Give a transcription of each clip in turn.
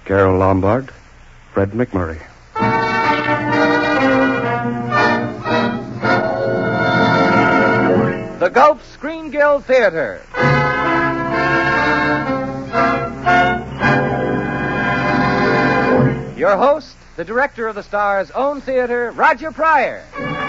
Carol Lombard, Fred McMurray. The Gulf Screen Guild Theater. Your host, the director of the Star's own theater, Roger Pryor.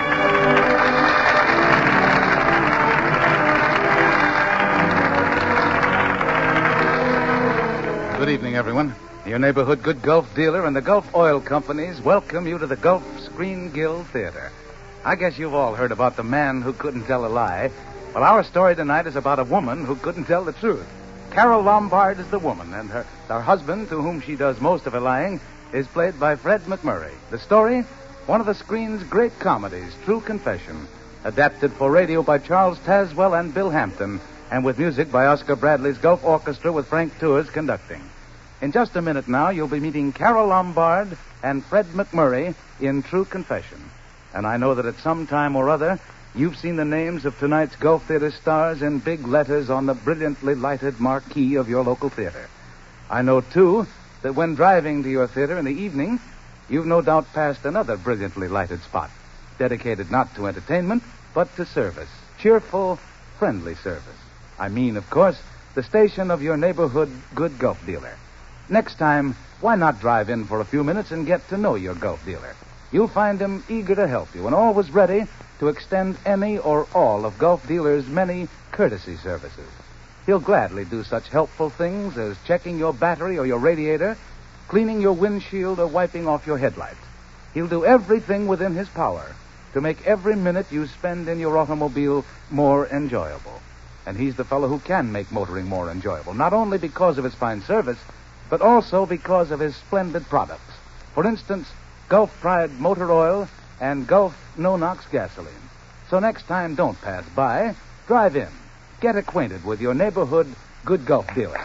Good evening, everyone. Your neighborhood good Gulf dealer and the Gulf Oil Companies welcome you to the Gulf Screen Guild Theater. I guess you've all heard about the man who couldn't tell a lie. Well, our story tonight is about a woman who couldn't tell the truth. Carol Lombard is the woman, and her husband, to whom she does most of her lying, is played by Fred McMurray. The story, one of the screen's great comedies, True Confession, adapted for radio by Charles Tazwell and Bill Hampton, and with music by Oscar Bradley's Gulf Orchestra with Frank Tours conducting. In just a minute now, you'll be meeting Carol Lombard and Fred McMurray in True Confession. And I know that at some time or other, you've seen the names of tonight's Gulf Theater stars in big letters on the brilliantly lighted marquee of your local theater. I know, too, that when driving to your theater in the evening, you've no doubt passed another brilliantly lighted spot, dedicated not to entertainment, but to service. Cheerful, friendly service. I mean, of course, the station of your neighborhood good Gulf dealer. Next time, why not drive in for a few minutes and get to know your Gulf dealer? You'll find him eager to help you and always ready to extend any or all of Gulf dealer's many courtesy services. He'll gladly do such helpful things as checking your battery or your radiator, cleaning your windshield, or wiping off your headlights. He'll do everything within his power to make every minute you spend in your automobile more enjoyable. And he's the fellow who can make motoring more enjoyable, not only because of his fine service, but also because of his splendid products. For instance, Gulf Pride Motor Oil and Gulf No-Nox Gasoline. So next time, don't pass by. Drive in. Get acquainted with your neighborhood good Gulf dealer.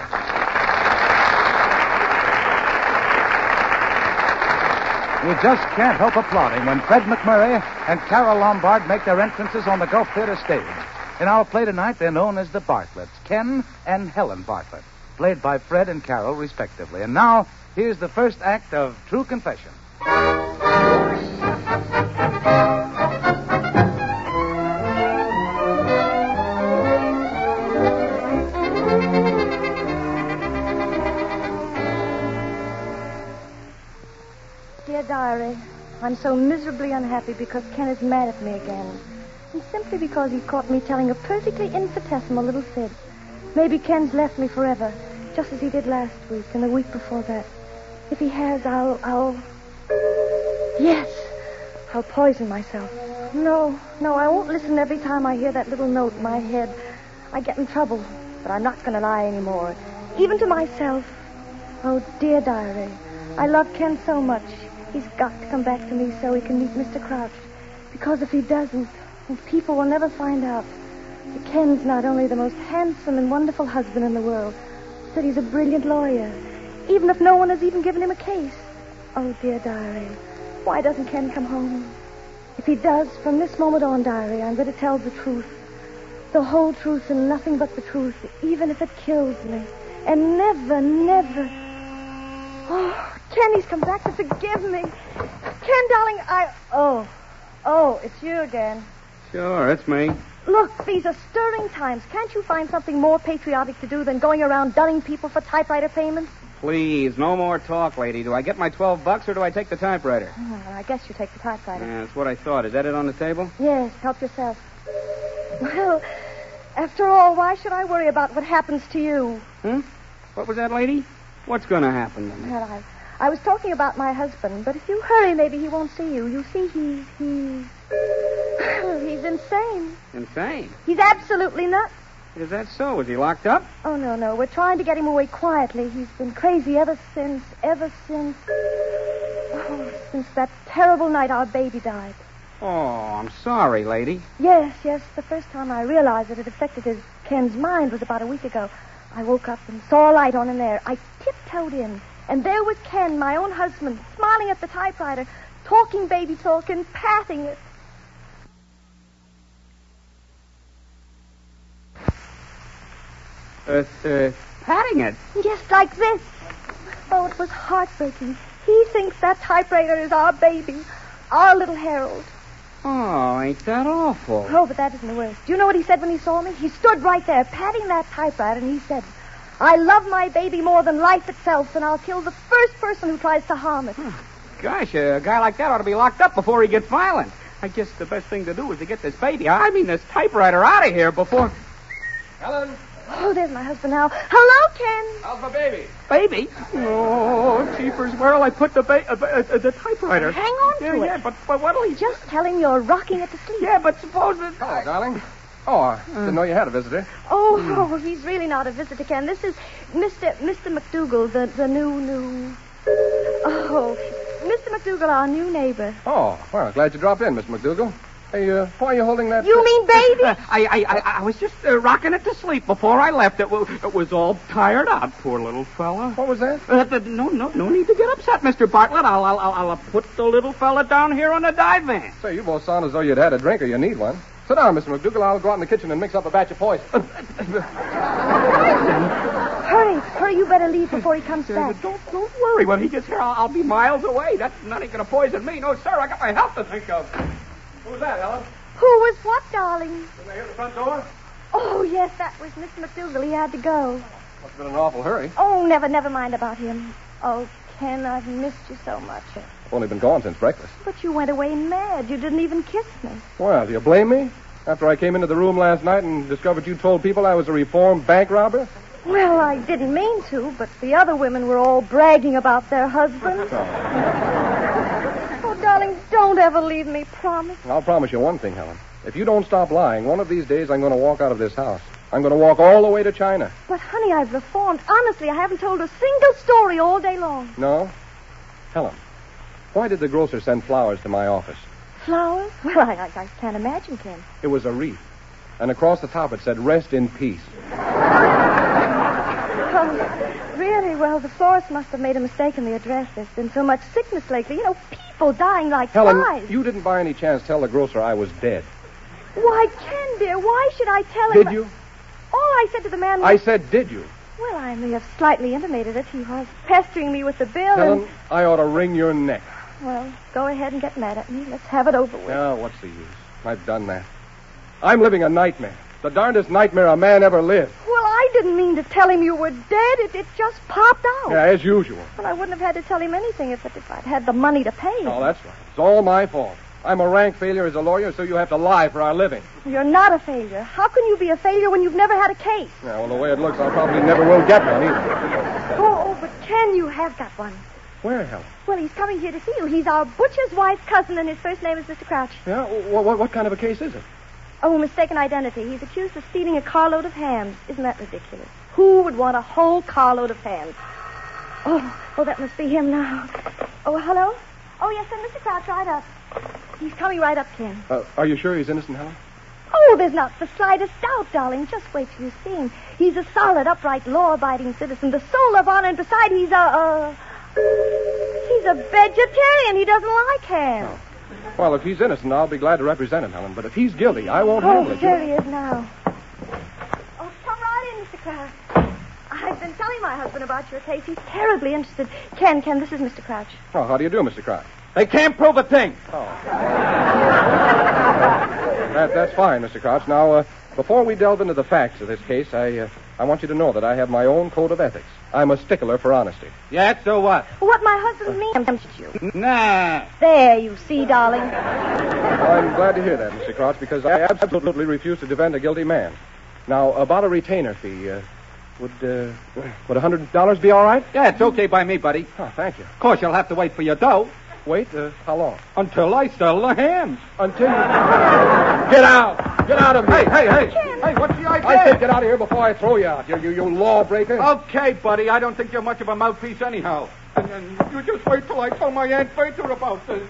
You just can't help applauding when Fred McMurray and Carol Lombard make their entrances on the Gulf Theater stage. In our play tonight, they're known as the Bartletts, Ken and Helen Bartlett, played by Fred and Carol, respectively. And now, here's the first act of True Confession. Dear Diary, I'm so miserably unhappy because Ken is mad at me again. And simply because he caught me telling a perfectly infinitesimal little fib. Maybe Ken's left me forever, just as he did last week and the week before that. If he has, Yes, I'll poison myself. No, I won't listen every time I hear that little note in my head. I get in trouble, but I'm not going to lie anymore, even to myself. Oh, dear Diary, I love Ken so much. He's got to come back to me so he can meet Mr. Crouch. Because if he doesn't, people will never find out that Ken's not only the most handsome and wonderful husband in the world, but he's a brilliant lawyer, even if no one has even given him a case. Oh, dear Diary, why doesn't Ken come home? If he does, from this moment on, Diary, I'm going to tell the truth. The whole truth and nothing but the truth, even if it kills me. And never... Oh, Ken, he's come back to forgive me. Ken, darling, Oh, it's you again. Sure, it's me. Look, these are stirring times. Can't you find something more patriotic to do than going around dunning people for typewriter payments? Please, no more talk, lady. Do I get my $12 or do I take the typewriter? I guess you take the typewriter. Yeah, that's what I thought. Is that it on the table? Yes, help yourself. Well, after all, why should I worry about what happens to you? What was that, lady? What's going to happen to me? Well, I was talking about my husband, but if you hurry, maybe he won't see you. You see, he's insane. Insane? He's absolutely nuts. Is that so? Is he locked up? Oh, no. We're trying to get him away quietly. He's been crazy ever since that terrible night our baby died. Oh, I'm sorry, lady. Yes. The first time I realized that it affected Ken's mind was about a week ago. I woke up and saw a light on in there. I tiptoed in, and there was Ken, my own husband, smiling at the typewriter, talking baby talk and patting it. Patting it? Just like this. Oh, it was heartbreaking. He thinks that typewriter is our baby, our little Harold. Oh, ain't that awful? Oh, but that isn't the worst. Do you know what he said when he saw me? He stood right there, patting that typewriter, and he said, I love my baby more than life itself, and I'll kill the first person who tries to harm it. Gosh, a guy like that ought to be locked up before he gets violent. I guess the best thing to do is to get this baby, this typewriter out of here before... Helen, Oh, there's my husband now. Hello, Ken. how's my baby? Baby? Oh, jeepers, where'll I put the typewriter? Hang on to it. Yeah, but what'll he... Just tell him you're rocking it to sleep. Yeah, but suppose that... Hello, darling. Oh, I didn't know you had a visitor. Oh, he's really not a visitor, Ken. This is Mr. McDougal, the new... Oh, Mr. McDougal, our new neighbor. Oh, well, glad you dropped in, Miss McDougal. Hey, why are you holding that... You mean baby? I was just rocking it to sleep before I left. It was all tired out, poor little fella. What was that? No need to get upset, Mr. Bartlett. I'll put the little fella down here on the dive van. Say, you both sound as though you'd had a drink or you need one. Sit down, Mr. McDougal. I'll go out in the kitchen and mix up a batch of poison. Hurry, you better leave before he comes back. Don't worry. When he gets here, I'll be miles away. That's not going to poison me. No, sir, I got my health to think of. Who was that, Helen? Who was what, darling? Didn't I hear the front door? Oh, yes, that was Mr. McDougal. He had to go. Must have been an awful hurry. Oh, never mind about him. Oh, Ken, I've missed you so much. I've only been gone since breakfast. But you went away mad. You didn't even kiss me. Well, do you blame me? After I came into the room last night and discovered you told people I was a reformed bank robber? Well, I didn't mean to, but the other women were all bragging about their husbands. Oh, darling, don't ever leave me, promise. I'll promise you one thing, Helen. If you don't stop lying, one of these days I'm going to walk out of this house. I'm going to walk all the way to China. But, honey, I've reformed. Honestly, I haven't told a single story all day long. No? Helen, why did the grocer send flowers to my office? Flowers? Well, I can't imagine, Ken. It was a wreath. And across the top it said, rest in peace. Oh, really? Well, the florist must have made a mistake in the address. There's been so much sickness lately. You know, people dying like Helen, flies. you didn't by any chance tell the grocer I was dead. Why, Ken, dear, why should I tell him? Did you? All I said to the man was... I said, did you? Well, I may have slightly intimated it. He was pestering me with the bill Helen, I ought to wring your neck. Well, go ahead and get mad at me. Let's have it over with. Oh, what's the use? I've done that. I'm living a nightmare. The darndest nightmare a man ever lived. Well, I didn't mean to tell him you were dead. It just popped out. Yeah, as usual. Well, I wouldn't have had to tell him anything if I'd had the money to pay him. Oh, that's right. It's all my fault. I'm a rank failure as a lawyer, so you have to lie for our living. You're not a failure. How can you be a failure when you've never had a case? Yeah, well, the way it looks, I probably never will get one either. Oh, but Ken, you have got one. Where, Helen? Well, he's coming here to see you. He's our butcher's wife's cousin, and his first name is Mr. Crouch. Yeah? What kind of a case is it? Oh, mistaken identity. He's accused of stealing a carload of hams. Isn't that ridiculous? Who would want a whole carload of hams? Oh, that must be him now. Oh, hello? Oh, yes, sir, Mr. Crouch, right up. He's coming right up, Ken. Are you sure he's innocent, Helen? Oh, there's not the slightest doubt, darling. Just wait till you see him. He's a solid, upright, law-abiding citizen, the soul of honor, and beside he's a vegetarian. He doesn't like ham. Oh. Well, if he's innocent, I'll be glad to represent him, Helen. But if he's guilty, I won't handle it. There he is now. Oh, come right in, Mr. Crouch. I've been telling my husband about your case. He's terribly interested. Ken, this is Mr. Crouch. Oh, how do you do, Mr. Crouch? They can't prove a thing. Oh. That's fine, Mr. Crouch. Now, before we delve into the facts of this case, I want you to know that I have my own code of ethics. I'm a stickler for honesty. Yeah, so what? What my husband means you. Nah. There, you see, darling. Well, I'm glad to hear that, Mr. Crouch, because I absolutely refuse to defend a guilty man. Now, about a retainer fee, would $100 be all right? Yeah, it's okay by me, buddy. Oh, thank you. Of course, you'll have to wait for your dough. Wait, how long? Until I sell the hams. Until you... Get out! Get out of here! Hey, what's the idea? I said get out of here before I throw you out, you lawbreaker. Okay, buddy, I don't think you're much of a mouthpiece anyhow. And you just wait till I tell my Aunt Phaedra about this.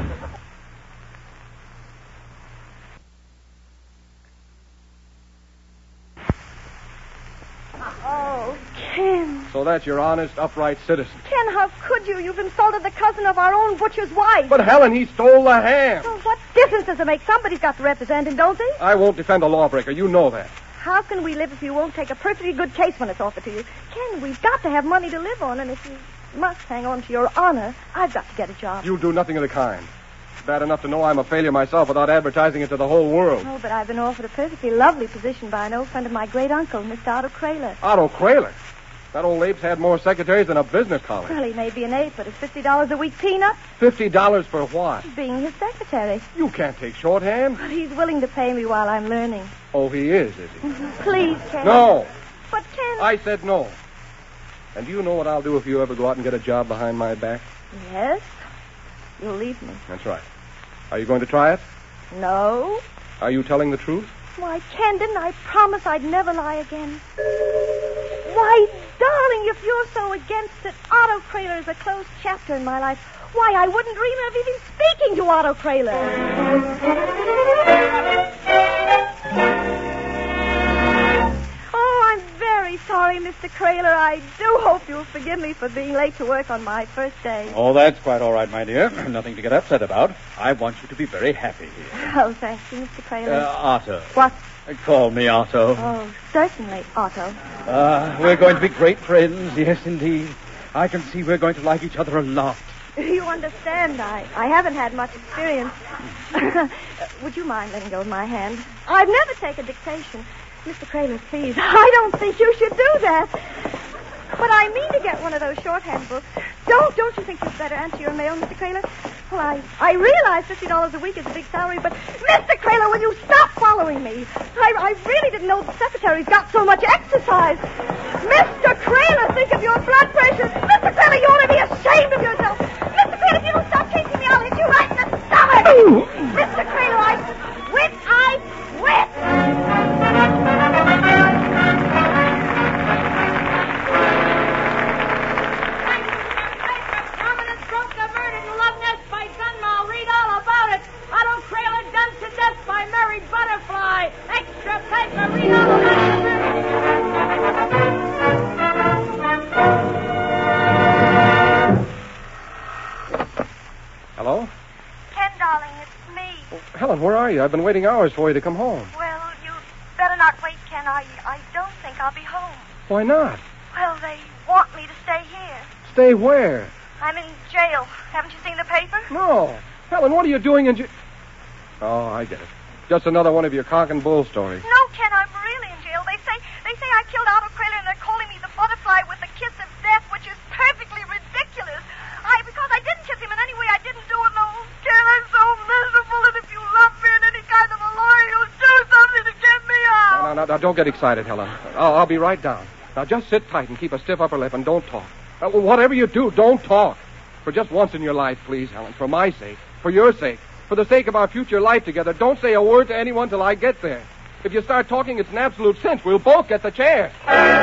Oh, Ken. So that's your honest, upright citizen. Ken, how could you? You've insulted the cousin of our own butcher's wife. But, Helen, he stole the ham. Well, what difference does it make? Somebody's got to represent him, don't they? I won't defend a lawbreaker. You know that. How can we live if you won't take a perfectly good case when it's offered to you? Ken, we've got to have money to live on, and if you must hang on to your honor. I've got to get a job. You'll do nothing of the kind. It's bad enough to know I'm a failure myself without advertising it to the whole world. Oh, but I've been offered a perfectly lovely position by an old friend of my great-uncle, Mr. Otto Kraler. Otto Kraler? That old ape's had more secretaries than a business college. Well, he may be an ape, but it's $50 a week peanut. $50 for what? Being his secretary. You can't take shorthand. But he's willing to pay me while I'm learning. Oh, he is he? Please, Ken. No. But, Ken... I said no. And do you know what I'll do if you ever go out and get a job behind my back? Yes? You'll leave me. That's right. Are you going to try it? No. Are you telling the truth? Why, Ken, didn't I promise I'd never lie again? Why, darling, if you're so against it, Otto Kraler is a closed chapter in my life. Why, I wouldn't dream of even speaking to Otto Kraler. Sorry, Mr. Kraler. I do hope you'll forgive me for being late to work on my first day. Oh, that's quite all right, my dear. Nothing to get upset about. I want you to be very happy here. Oh, thank you, Mr. Kraler. Otto. What? Call me Otto. Oh, certainly, Otto. We're going to be great friends, yes, indeed. I can see we're going to like each other a lot. You understand, I haven't had much experience. Would you mind letting go of my hand? I've never taken dictation. Mr. Kraler, please. I don't think you should do that. But I mean to get one of those shorthand books. Don't you think you'd better answer your mail, Mr. Kraler? Well, I realize $50 a week is a big salary, but Mr. Kraler, will you stop following me? I really didn't know the secretary's got so much exercise. Mr. Kraler, think of your blood pressure. Mr. Kraler, you ought to be ashamed of yourself. Mr. Kraler, if you don't stop chasing me, I'll hit you right in the stomach. Mr. Kraler, I quit. Hello? Ken, darling, it's me. Oh, Helen, where are you? I've been waiting hours for you to come home. Well, you better not wait, Ken. I don't think I'll be home. Why not? Well, they want me to stay here. Stay where? I'm in jail. Haven't you seen the paper? No. Helen, what are you doing in jail? Oh, I get it. Just another one of your cock and bull stories. No, Ken, I'm really in jail. They say I killed Otto Kraler, and they're calling me the butterfly with the kiss of death, which is perfectly ridiculous. Because I didn't kiss him in any way, I didn't do it. No, Ken, I'm so miserable, and if you love me in any kind of a lawyer, you'll do something to get me out. No, don't get excited, Helen. I'll be right down. Now, just sit tight and keep a stiff upper lip and don't talk. Whatever you do, don't talk. For just once in your life, please, Helen, for my sake, for your sake, for the sake of our future life together, don't say a word to anyone till I get there. If you start talking, it's an absolute cinch. We'll both get the chair.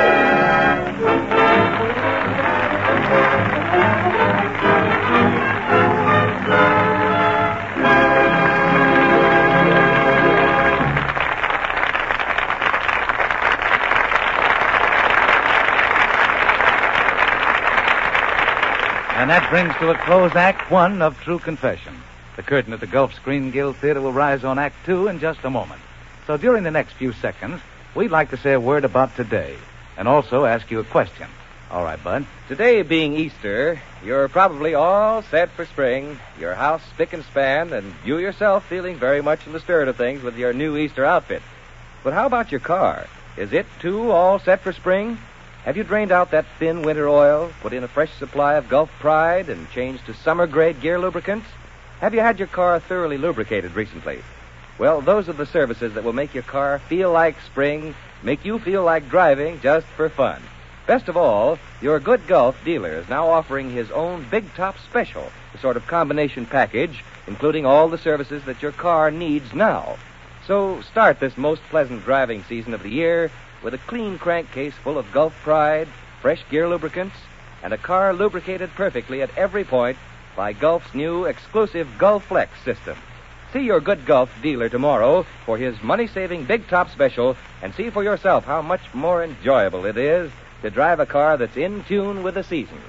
And that brings to a close Act One of True Confession. The curtain at the Gulf Screen Guild Theater will rise on Act Two in just a moment. So during the next few seconds, we'd like to say a word about today and also ask you a question. All right, Bud. Today being Easter, you're probably all set for spring, your house spick and span, and you yourself feeling very much in the spirit of things with your new Easter outfit. But how about your car? Is it, too, all set for spring? Have you drained out that thin winter oil, put in a fresh supply of Gulf Pride, and changed to summer-grade gear lubricants? Have you had your car thoroughly lubricated recently? Well, those are the services that will make your car feel like spring, make you feel like driving just for fun. Best of all, your Good Gulf dealer is now offering his own Big Top Special, a sort of combination package, including all the services that your car needs now. So start this most pleasant driving season of the year with a clean crankcase full of Gulf Pride, fresh gear lubricants, and a car lubricated perfectly at every point by Gulf's new exclusive Gulf Flex system. See your Good Gulf dealer tomorrow for his money-saving Big Top Special and see for yourself how much more enjoyable it is to drive a car that's in tune with the season.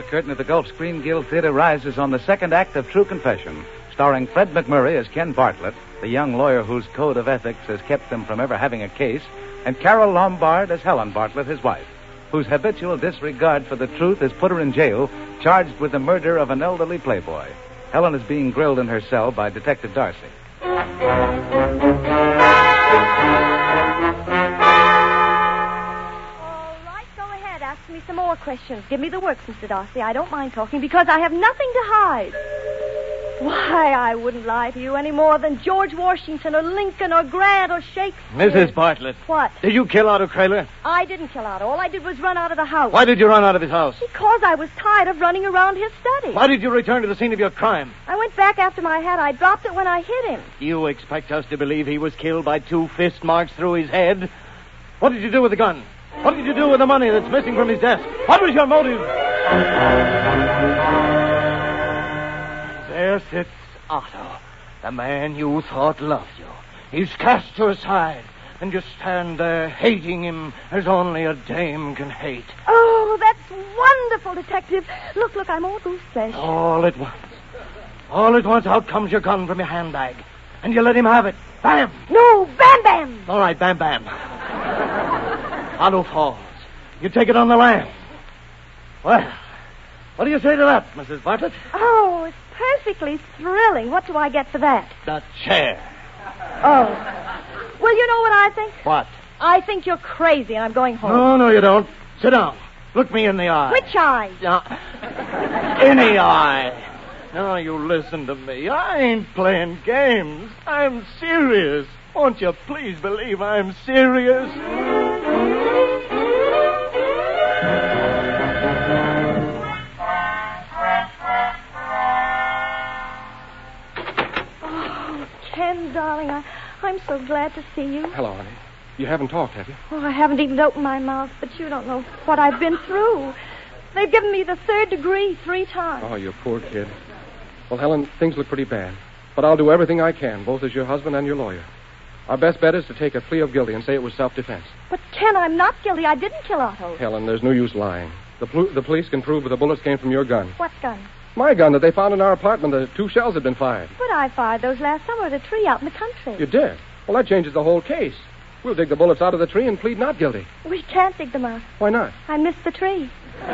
curtain of the Gulf Screen Guild Theater rises on the second act of True Confession, starring Fred McMurray as Ken Bartlett, the young lawyer whose code of ethics has kept them from ever having a case, and Carol Lombard as Helen Bartlett, his wife, whose habitual disregard for the truth has put her in jail, charged with the murder of an elderly playboy. Helen is being grilled in her cell by Detective Darcy. Ask me some more questions. Give me the works, Mr. Darcy. I don't mind talking because I have nothing to hide. Why, I wouldn't lie to you any more than George Washington or Lincoln or Grant or Shakespeare. Mrs. Bartlett. What? Did you kill Otto Kraler? I didn't kill Otto. All I did was run out of the house. Why did you run out of his house? Because I was tired of running around his study. Why did you return to the scene of your crime? I went back after my hat. I dropped it when I hit him. You expect us to believe he was killed by 2 fist marks through his head? What did you do with the gun? What did you do with the money that's missing from his desk? What was your motive? There sits Otto, the man you thought loved you. He's cast to a side, and you stand there hating him as only a dame can hate. Oh, that's wonderful, Detective. Look, I'm all goose flesh. All at once, out comes your gun from your handbag, and you let him have it. Bam! No, Bam Bam! All right, Bam Bam. Otto falls. You take it on the lam. Well, what do you say to that, Mrs. Bartlett? Oh, it's perfectly thrilling. What do I get for that? The chair. Oh. Well, you know what I think? What? I think you're crazy and I'm going home. No, you don't. Sit down. Look me in the eye. Which eye? Any eye. Now, you listen to me. I ain't playing games. I'm serious. Won't you please believe I'm serious? Oh, Ken, darling, I'm so glad to see you. Hello, honey. You haven't talked, have you? Oh, I haven't even opened my mouth, but you don't know what I've been through. They've given me the 3rd degree 3 times. Oh, you poor kid. Well, Helen, things look pretty bad. But I'll do everything I can, both as your husband and your lawyer. Our best bet is to take a plea of guilty and say it was self-defense. But, Ken, I'm not guilty. I didn't kill Otto. Helen, there's no use lying. The police can prove the bullets came from your gun. What gun? My gun that they found in our apartment. The 2 shells had been fired. But I fired those last summer at a tree out in the country. You did? Well, that changes the whole case. We'll dig the bullets out of the tree and plead not guilty. We can't dig them out. Why not? I missed the tree.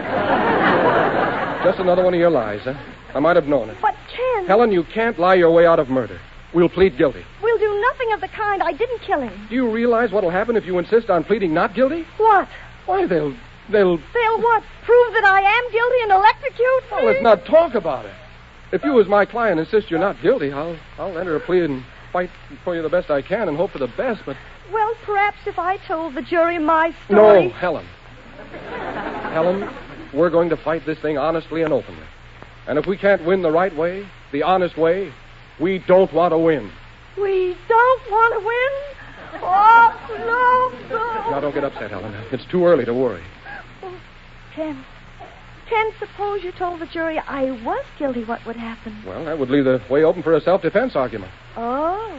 Just another one of your lies, huh? I might have known it. But, Ken... Helen, you can't lie your way out of murder. We'll plead guilty. We'll do nothing of the kind. I didn't kill him. Do you realize what'll happen if you insist on pleading not guilty? What? Why, they'll... They'll what? Prove that I am guilty and electrocute me? Well, let's not talk about it. If you, as my client, insist you're not guilty, I'll enter a plea and fight for you the best I can and hope for the best, but... Well, perhaps if I told the jury my story... No, Helen. Helen, we're going to fight this thing honestly and openly. And if we can't win the right way, the honest way, we don't want to win. We don't want to win? Oh, no. Now, don't get upset, Helen. It's too early to worry. Oh, Ken, suppose you told the jury I was guilty, what would happen? Well, that would leave the way open for a self-defense argument. Oh.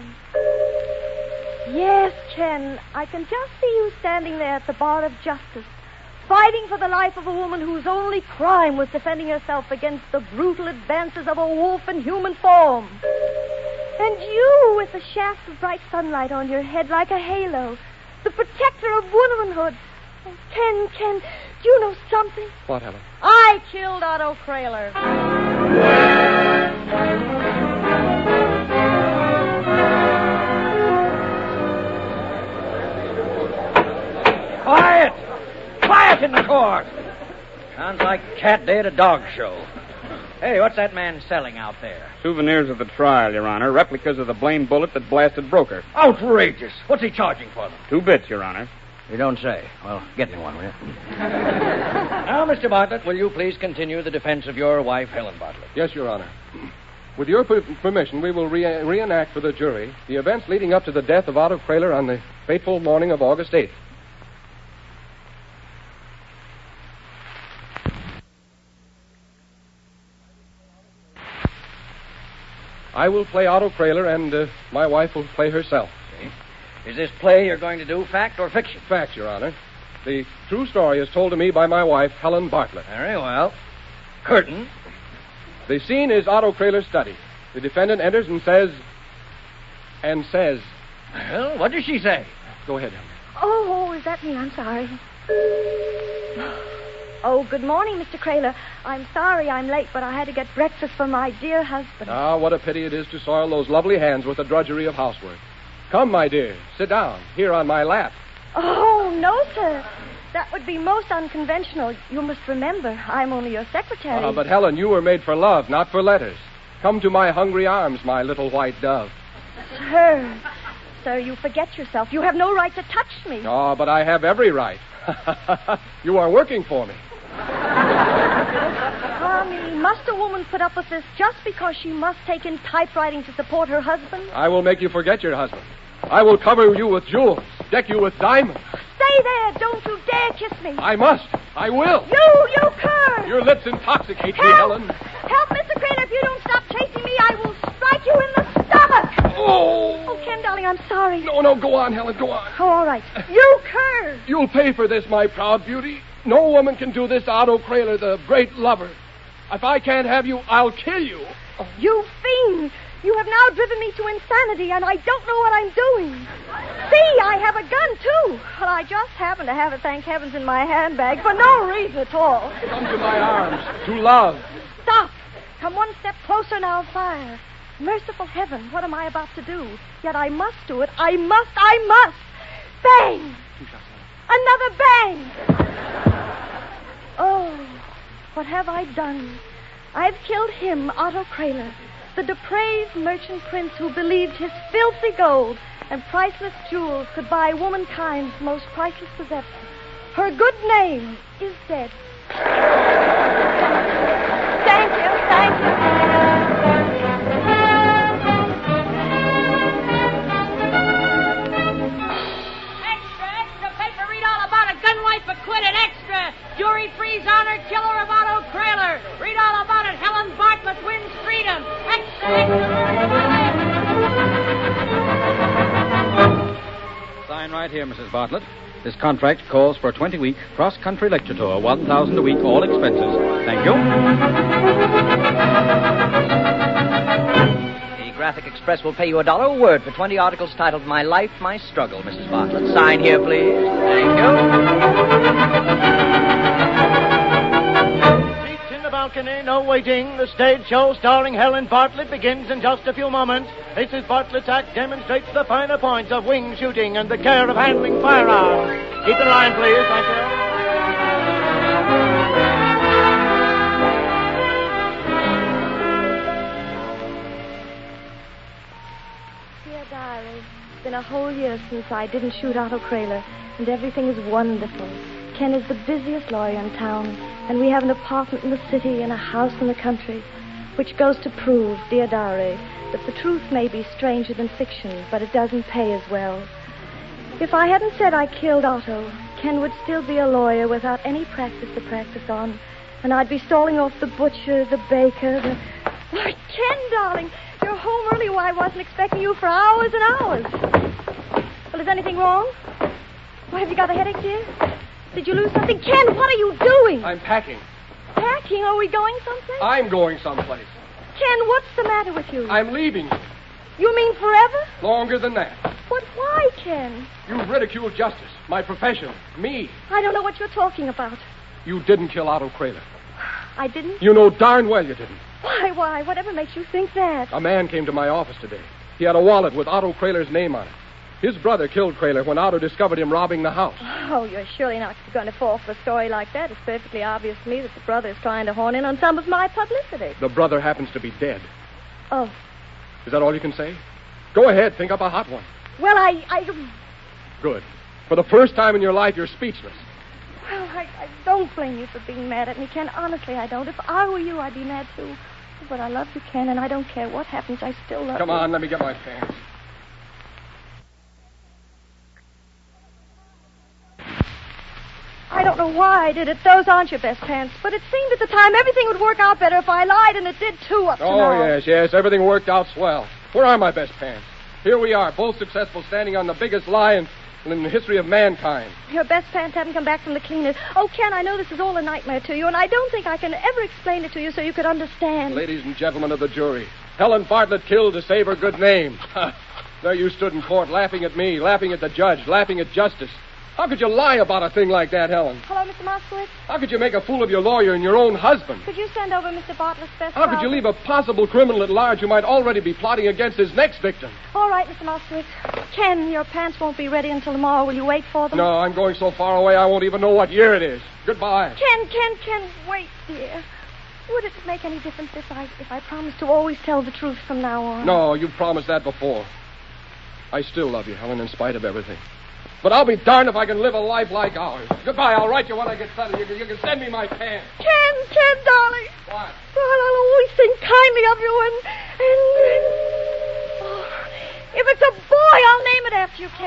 Yes, Ken, I can just see you standing there at the bar of justice, fighting for the life of a woman whose only crime was defending herself against the brutal advances of a wolf in human form. And you, with a shaft of bright sunlight on your head like a halo, the protector of womanhood. Oh, Ken, do you know something? What, Helen? I killed Otto Kraler. Quiet in the court. Sounds like cat day at a dog show. Hey, what's that man selling out there? Souvenirs of the trial, Your Honor. Replicas of the blamed bullet that blasted Broker. Outrageous. What's he charging for them? 2 bits, Your Honor. You don't say. Well, get me one, will you? Now, Mr. Bartlett, will you please continue the defense of your wife, Helen Bartlett? Yes, Your Honor. With your permission, we will reenact for the jury the events leading up to the death of Otto Kraler on the fateful morning of August 8th. I will play Otto Kraler, and my wife will play herself. See? Is this play you're going to do fact or fiction? Fact, Your Honor. The true story is told to me by my wife, Helen Bartlett. Very well. curtain. The scene is Otto Kraler's study. The defendant enters and says... Well, what does she say? Go ahead, Helen. Oh, is that me? I'm sorry. Oh, good morning, Mr. Kraler. I'm sorry I'm late, but I had to get breakfast for my dear husband. Ah, what a pity it is to soil those lovely hands with the drudgery of housework. Come, my dear, sit down, here on my lap. Oh, no, sir. That would be most unconventional. You must remember, I'm only your secretary. Ah, but Helen, you were made for love, not for letters. Come to my hungry arms, my little white dove. Sir, you forget yourself. You have no right to touch me. Oh, but I have every right. You are working for me. Tommy, must a woman put up with this just because she must take in typewriting to support her husband? I will make you forget your husband. I will cover you with jewels, deck you with diamonds. Stay there. Don't you dare kiss me. I must. I will. You cur. Your lips intoxicate me, Help! Helen. Help, Mr. Kraler. If you don't stop chasing me, I will strike you in the stomach. Oh, Ken, darling, I'm sorry. No, go on, Helen, go on. Oh, all right. You cur. You'll pay for this, my proud beauty. No woman can do this to Otto Kraler, the great lover. If I can't have you, I'll kill you. You fiend. You have now driven me to insanity, and I don't know what I'm doing. See, I have a gun, too. Well, I just happen to have it, thank heavens, in my handbag for no reason at all. Come to my arms, to love. Stop. Come one step closer, and I'll fire. Merciful heaven, what am I about to do? Yet I must do it. I must. Bang! Another bang! Oh, what have I done? I've killed him, Otto Kraler, the depraved merchant prince who believed his filthy gold and priceless jewels could buy womankind's most priceless possession. Her good name is dead. Thank you. Extra paper, read all about a gun wife acquitted. Extra, jury frees honor killer of Otto Kraler. Read all about it. Helen Bartlett wins freedom. Extra. Sign right here, Mrs. Bartlett. This contract calls for a 20-week cross-country lecture tour, $1,000 a week, all expenses. Thank you. The Graphic Express will pay you $1 a word for 20 articles titled My Life, My Struggle, Mrs. Bartlett. Sign here, please. Thank you. Balcony, no waiting. The stage show starring Helen Bartlett begins in just a few moments. Mrs. Bartlett's act demonstrates the finer points of wing shooting and the care of handling firearms. Keep in line, please. Thank you. Dear diary, it's been a whole year since I didn't shoot Otto Kraler, and everything is wonderful. Ken is the busiest lawyer in town, and we have an apartment in the city and a house in the country, which goes to prove, dear diary, that the truth may be stranger than fiction, but it doesn't pay as well. If I hadn't said I killed Otto, Ken would still be a lawyer without any practice to practice on, and I'd be stalling off the butcher, the baker, the... Why, Ken, darling, you're home early. Why, I wasn't expecting you for hours and hours. Well, is anything wrong? Why, have you got a headache, dear? Did you lose something? Ken, what are you doing? I'm packing. Packing? Are we going someplace? I'm going someplace. Ken, what's the matter with you? I'm leaving you. You mean forever? Longer than that. But why, Ken? You ridiculed justice, my profession, me. I don't know what you're talking about. You didn't kill Otto Kraler. I didn't? You know darn well you didn't. Why? Whatever makes you think that? A man came to my office today. He had a wallet with Otto Kraler's name on it. His brother killed Kraler when Otto discovered him robbing the house. Oh, you're surely not going to fall for a story like that. It's perfectly obvious to me that the brother is trying to horn in on some of my publicity. The brother happens to be dead. Oh. Is that all you can say? Go ahead, think up a hot one. Well, I... Good. For the first time in your life, you're speechless. Well, I don't blame you for being mad at me, Ken. Honestly, I don't. If I were you, I'd be mad, too. But I love you, Ken, and I don't care what happens. I still love you. Come on, let me get my pants. I don't know why I did it. Those aren't your best pants. But it seemed at the time everything would work out better if I lied, and it did, too, up to now. Oh, yes. Everything worked out swell. Where are my best pants? Here we are, both successful, standing on the biggest lie in the history of mankind. Your best pants haven't come back from the cleaners. Oh, Ken, I know this is all a nightmare to you, and I don't think I can ever explain it to you so you could understand. Ladies and gentlemen of the jury, Helen Bartlett killed to save her good name. There you stood in court laughing at me, laughing at the judge, laughing at justice. How could you lie about a thing like that, Helen? Hello, Mr. Moskowitz. How could you make a fool of your lawyer and your own husband? Could you send over Mr. Bartlett's best How could you leave a possible criminal at large who might already be plotting against his next victim? All right, Mr. Moskowitz. Ken, your pants won't be ready until tomorrow. Will you wait for them? No, I'm going so far away I won't even know what year it is. Goodbye. Ken, wait, dear. Would it make any difference if I promised to always tell the truth from now on? No, you promised that before. I still love you, Helen, in spite of everything. But I'll be darned if I can live a life like ours. Goodbye. I'll write you when I get settled. You can send me my pants. Ken, darling. What? Well, I'll always think kindly of you and oh, if it's a boy, I'll name it after you,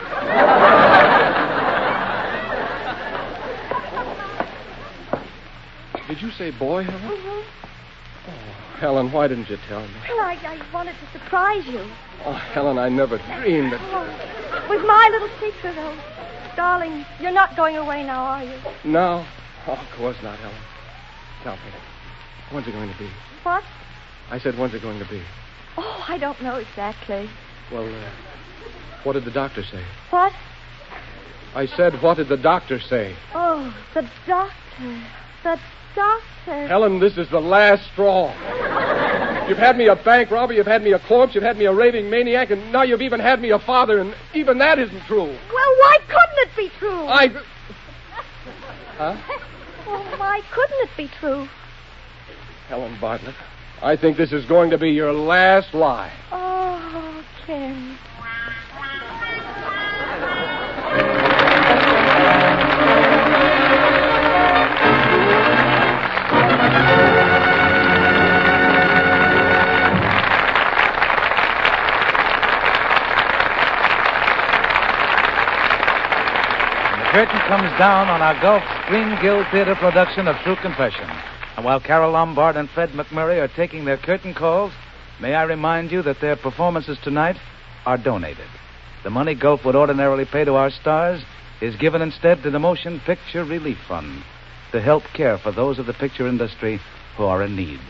Ken. Did you say boy, Helen? Mm-hmm. Oh, Helen, why didn't you tell me? Well, I wanted to surprise you. Oh, Helen, I never dreamed that... Oh, it was my little secret, though. Darling, you're not going away now, are you? No. Oh, of course not, Helen. Tell me, when's it going to be? What? I said, when's it going to be? Oh, I don't know exactly. Well, what did the doctor say? What? I said, what did the doctor say? Oh, the doctor. The doctor. Helen, this is the last straw. You've had me a bank robber, you've had me a corpse, you've had me a raving maniac, and now you've even had me a father, and even that isn't true. Well, why couldn't it be true? Huh? Well, why couldn't it be true? Helen Bartlett, I think this is going to be your last lie. Oh, Ken. Curtain comes down on our Gulf Screen Guild Theater production of True Confession. And while Carol Lombard and Fred McMurray are taking their curtain calls, may I remind you that their performances tonight are donated. The money Gulf would ordinarily pay to our stars is given instead to the Motion Picture Relief Fund to help care for those of the picture industry who are in need.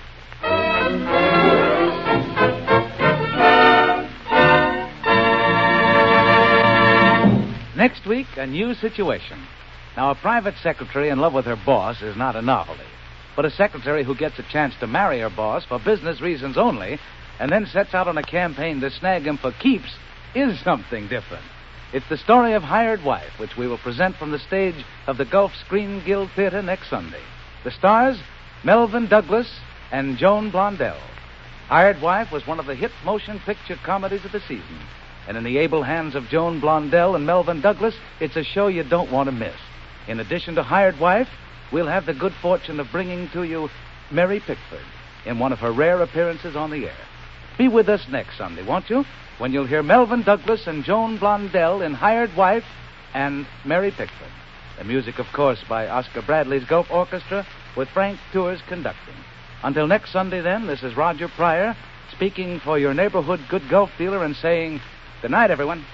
Next week, a new situation. Now, a private secretary in love with her boss is not a novelty. But a secretary who gets a chance to marry her boss for business reasons only and then sets out on a campaign to snag him for keeps is something different. It's the story of Hired Wife, which we will present from the stage of the Gulf Screen Guild Theater next Sunday. The stars, Melvin Douglas and Joan Blondell. Hired Wife was one of the hit motion picture comedies of the season. And in the able hands of Joan Blondell and Melvin Douglas, it's a show you don't want to miss. In addition to Hired Wife, we'll have the good fortune of bringing to you Mary Pickford in one of her rare appearances on the air. Be with us next Sunday, won't you? When you'll hear Melvin Douglas and Joan Blondell in Hired Wife and Mary Pickford. The music, of course, by Oscar Bradley's Gulf Orchestra with Frank Tours conducting. Until next Sunday, then, this is Roger Pryor speaking for your neighborhood good Gulf dealer and saying... Good night, everyone.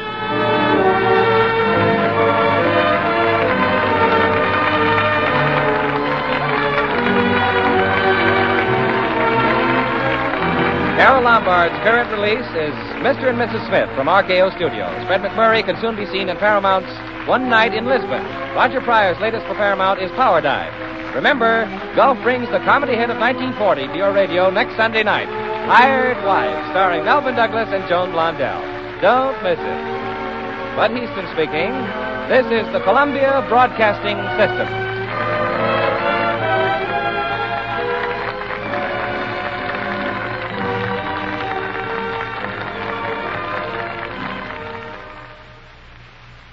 Carol Lombard's current release is Mr. and Mrs. Smith from RKO Studios. Fred McMurray can soon be seen in Paramount's One Night in Lisbon. Roger Pryor's latest for Paramount is Power Dive. Remember, Gulf brings the comedy hit of 1940 to your radio next Sunday night. Hired Wife, starring Melvin Douglas and Joan Blondell. Don't miss it. Bud Heaston speaking. This is the Columbia Broadcasting System.